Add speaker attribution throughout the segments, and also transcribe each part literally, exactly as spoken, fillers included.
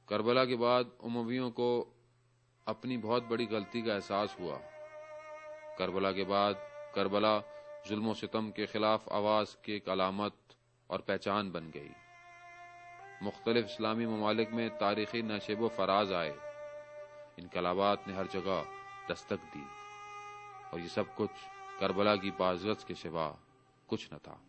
Speaker 1: کربلا کے بعد امویوں کو اپنی بہت بڑی غلطی کا احساس ہوا۔ کربلا کے بعد کربلا ظلم و ستم کے خلاف آواز کی ایک علامت اور پہچان بن گئی۔ مختلف اسلامی ممالک میں تاریخی نشیب و فراز آئے، انقلابات نے ہر جگہ دستک دی، اور یہ سب کچھ کربلا کی بازگشت کے سوا کچھ نہ تھا۔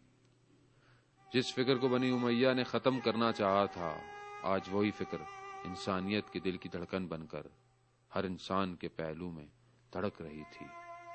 Speaker 1: جس فکر کو بنی امیہ نے ختم کرنا چاہا تھا، آج وہی فکر انسانیت کے دل کی دھڑکن بن کر ہر انسان کے پہلو میں دھڑک رہی تھی۔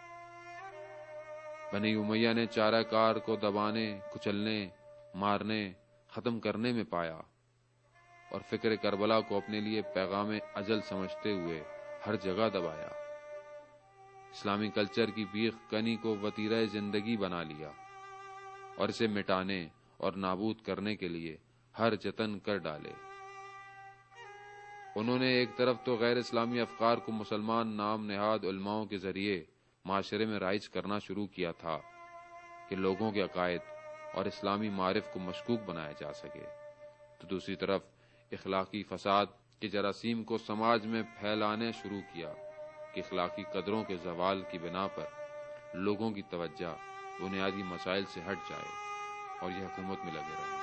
Speaker 1: بنی امیہ نے چارہ کار کو دبانے، کچلنے، مارنے، ختم کرنے میں پایا، اور فکر کربلا کو اپنے لیے پیغام اجل سمجھتے ہوئے ہر جگہ دبایا۔ اسلامی کلچر کی بیخ کنی کو وتیرہ زندگی بنا لیا، اور اسے مٹانے اور نابود کرنے کے لیے ہر جتن کر ڈالے۔ انہوں نے ایک طرف تو غیر اسلامی افکار کو مسلمان نام نہاد علماؤں کے ذریعے معاشرے میں رائج کرنا شروع کیا تھا کہ لوگوں کے عقائد اور اسلامی معارف کو مشکوک بنایا جا سکے، تو دوسری طرف اخلاقی فساد کے جراثیم کو سماج میں پھیلانے شروع کیا کہ اخلاقی قدروں کے زوال کی بنا پر لوگوں کی توجہ بنیادی مسائل سے ہٹ جائے اور یہ حکومت میں لگے رہے۔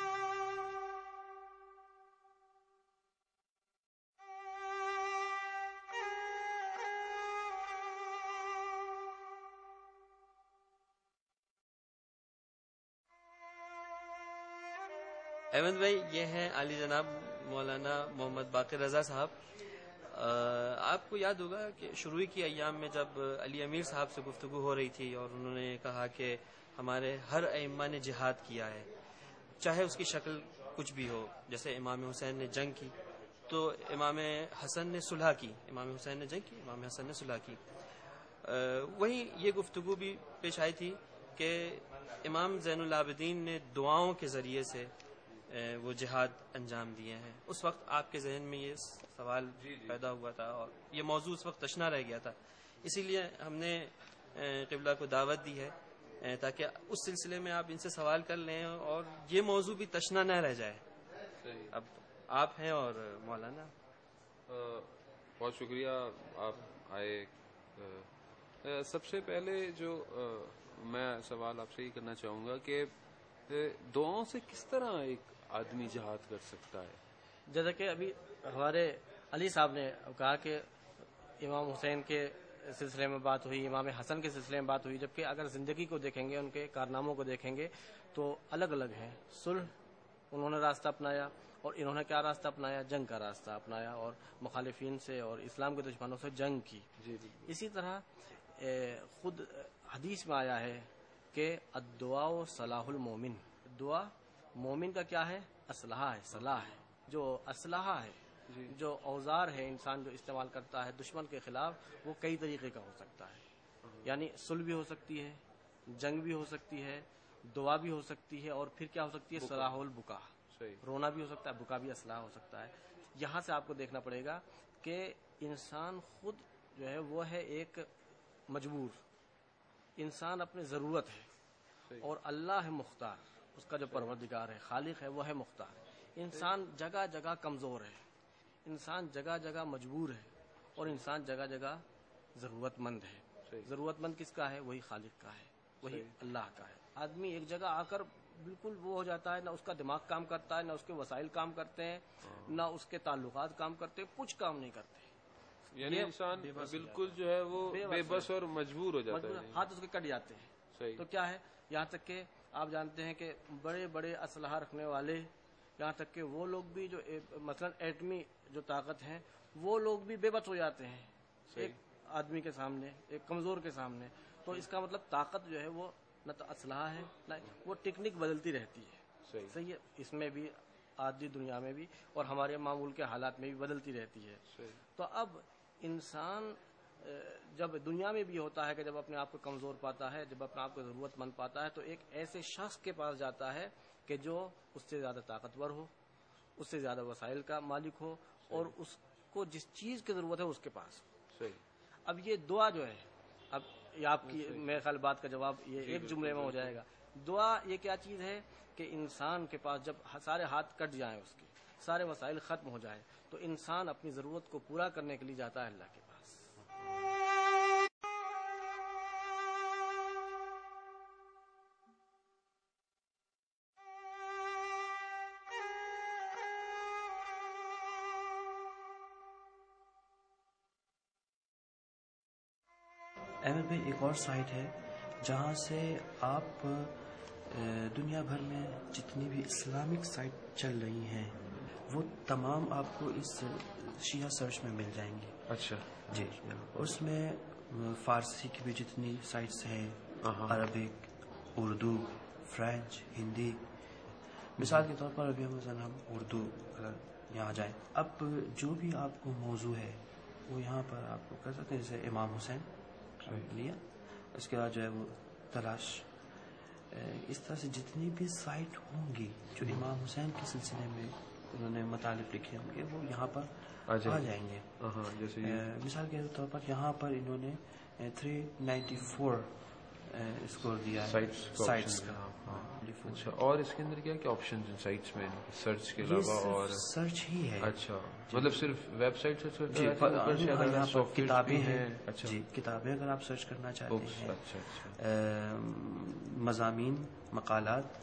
Speaker 2: احمد بھائی، یہ ہیں عالی جناب مولانا محمد باقر رضا صاحب۔ آپ کو یاد ہوگا کہ شروع کی ایام میں جب علی امیر صاحب سے گفتگو ہو رہی تھی اور انہوں نے کہا کہ ہمارے ہر ائمہ نے جہاد کیا ہے، چاہے اس کی شکل کچھ بھی ہو، جیسے امام حسین نے جنگ کی تو امام حسن نے صلح کی، امام حسین نے جنگ کی، امام حسن نے صلح کی۔ وہیں یہ گفتگو بھی پیش آئی تھی کہ امام زین العابدین نے دعاؤں کے ذریعے سے وہ جہاد انجام دیے ہیں۔ اس وقت آپ کے ذہن میں یہ سوال پیدا ہوا تھا اور یہ موضوع اس وقت تشنا رہ گیا تھا، اسی لیے ہم نے قبلہ کو دعوت دی ہے تاکہ اس سلسلے میں آپ ان سے سوال کر لیں اور یہ موضوع بھی تشنا نہ رہ جائے۔ اب آپ ہیں اور مولانا۔
Speaker 1: بہت شکریہ آپ آئے۔ سب سے پہلے جو میں سوال آپ سے یہ کرنا چاہوں گا کہ دعاؤں سے کس طرح ایک آدمی جہاد کر سکتا ہے؟
Speaker 3: جیسا کہ ابھی ہمارے علی صاحب نے کہا کہ امام حسین کے سلسلے میں بات ہوئی، امام حسن کے سلسلے میں بات ہوئی، جبکہ اگر زندگی کو دیکھیں گے، ان کے کارناموں کو دیکھیں گے تو الگ الگ ہیں۔ صلح انہوں نے راستہ اپنایا، اور انہوں نے کیا راستہ اپنایا؟ جنگ کا راستہ اپنایا، اور مخالفین سے اور اسلام کے دشمنوں سے جنگ کی۔ اسی طرح خود حدیث میں آیا ہے کہ الدعاء صلاح المومن، دعا مومن کا کیا ہے؟ اسلحہ ہے، صلاح ہے۔ جو اسلحہ ہے، جو اوزار ہے انسان جو استعمال کرتا ہے دشمن کے خلاف، وہ کئی طریقے کا ہو سکتا ہے، یعنی صلح بھی ہو سکتی ہے، جنگ بھی ہو سکتی ہے، دعا بھی ہو سکتی ہے، اور پھر کیا ہو سکتی ہے؟ صلاح البکا، رونا بھی ہو سکتا ہے، بکا بھی اسلحہ ہو سکتا ہے۔ یہاں سے آپ کو دیکھنا پڑے گا کہ انسان خود جو ہے وہ ہے ایک مجبور انسان، اپنی ضرورت ہے، اور اللہ ہے مختار، اس کا جو پروردگار ہے، خالق ہے، وہ ہے مختار۔ انسان جگہ جگہ کمزور ہے، انسان جگہ جگہ مجبور ہے، اور انسان جگہ جگہ ضرورت مند ہے۔ ضرورت مند کس کا ہے؟ وہی خالق کا ہے، وہی اللہ کا ہے۔ آدمی ایک جگہ آ کر بالکل وہ ہو جاتا ہے، نہ اس کا دماغ کام کرتا ہے، نہ اس کے وسائل کام کرتے ہیں، نہ اس کے تعلقات کام کرتے ہیں، کچھ کام نہیں کرتے،
Speaker 1: یعنی انسان بالکل جو ہے وہ بے بس اور مجبور ہو جاتا ہے،
Speaker 3: ہاتھ اس کے کٹ جاتے ہیں۔ تو کیا ہے، یہاں تک کہ آپ جانتے ہیں کہ بڑے بڑے اسلحہ رکھنے والے، یہاں تک کہ وہ لوگ بھی جو مثلا ایٹمی جو طاقت ہیں، وہ لوگ بھی بے بس ہو جاتے ہیں ایک آدمی کے سامنے، ایک کمزور کے سامنے۔ تو اس کا مطلب طاقت جو ہے وہ نہ تو اسلحہ ہے، نہ وہ ٹیکنک بدلتی رہتی ہے۔ صحیح ہے، اس میں بھی آدھی دنیا میں بھی اور ہمارے معمول کے حالات میں بھی بدلتی رہتی ہے۔ تو اب انسان جب دنیا میں بھی ہوتا ہے کہ جب اپنے آپ کو کمزور پاتا ہے، جب اپنے آپ کو ضرورت مند پاتا ہے، تو ایک ایسے شخص کے پاس جاتا ہے کہ جو اس سے زیادہ طاقتور ہو، اس سے زیادہ وسائل کا مالک ہو، اور اس کو جس چیز کی ضرورت ہے اس کے پاس۔ اب یہ دعا جو ہے، اب یہ آپ کی میرے خیال بات کا جواب یہ ایک جملے میں ہو جائے گا۔ دعا یہ کیا چیز ہے کہ انسان کے پاس جب سارے ہاتھ کٹ جائیں اس کے، سارے مسائل ختم ہو جائیں، تو انسان اپنی ضرورت کو پورا کرنے کے لیے جاتا ہے اللہ کے پاس۔
Speaker 4: احمد بھائی، ایک اور سائٹ ہے جہاں سے آپ دنیا بھر میں جتنی بھی اسلامک سائٹ چل رہی ہیں وہ تمام آپ کو اس شیعہ سرچ میں مل جائیں گی۔
Speaker 1: اچھا
Speaker 4: جی، اس میں فارسی کی بھی جتنی سائٹس ہیں، عربک، اردو، فرینچ، ہندی، مثال کے طور پر ابھی مثلا ہم اردو اگر یہاں جائیں، اب جو بھی آپ کو موضوع ہے وہ یہاں پر آپ کو کر سکتے ہیں، جیسے امام حسین لیا، اس کے بعد جو ہے وہ تلاش، اس طرح سے جتنی بھی سائٹ ہوں گی جو امام حسین کے سلسلے میں انہوں نے مطالب لکھے ہوں گے وہ یہاں پر آ جائیں گے۔
Speaker 1: جیسے
Speaker 4: مثال کے طور پر یہاں پر انہوں نے تھری نائنٹی فور اسکور دیا ہے سائٹس کا۔
Speaker 1: اچھا، اور اس کے اندر کیا کیا آپشن ہیں سائٹس میں سرچ کے علاوہ؟ اور
Speaker 4: سرچ ہی ہے۔
Speaker 1: اچھا، مطلب صرف ویب سائٹ سرچ کرتے
Speaker 4: جی، یہاں پر کتابیں ہیں۔
Speaker 1: اچھا
Speaker 4: جی، کتابیں اگر آپ سرچ کرنا چاہتے ہیں،
Speaker 1: اچھا اچھا،
Speaker 4: مضامین، مقالات،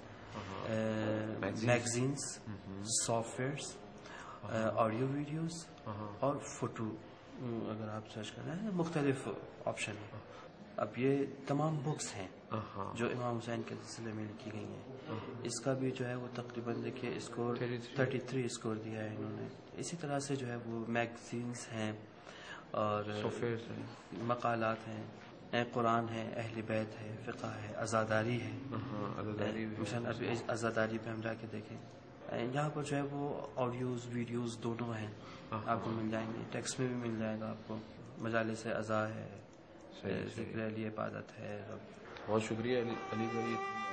Speaker 4: magazines, softwares, audio videos اور فوٹو اگر آپ سرچ کرنا ہے، مختلف آپشن ہیں۔ اب یہ تمام بکس ہیں جو امام حسین کے سلسلے میں لکھی گئی ہیں، اس کا بھی جو ہے وہ تقریباً دیکھیے اسکور تھرٹی تھری اسکور دیا ہے انہوں نے۔ اسی طرح سے جو ہے وہ میگزینس ہیں اور مقالات ہیں، قرآن ہے، اہل بیت ہے، فقہ ہے، عزاداری ہے۔ مثلاً ابھی عزاداری پہ ہم جا کے دیکھیں، یہاں پر جو ہے وہ آڈیوز ویڈیوز دونوں ہیں، آپ کو مل جائیں گے، ٹیکسٹ میں بھی مل جائے گا آپ کو، مجالس عزا ہے، ذکر علی عبادت ہے۔
Speaker 1: بہت شکریہ علی بھائی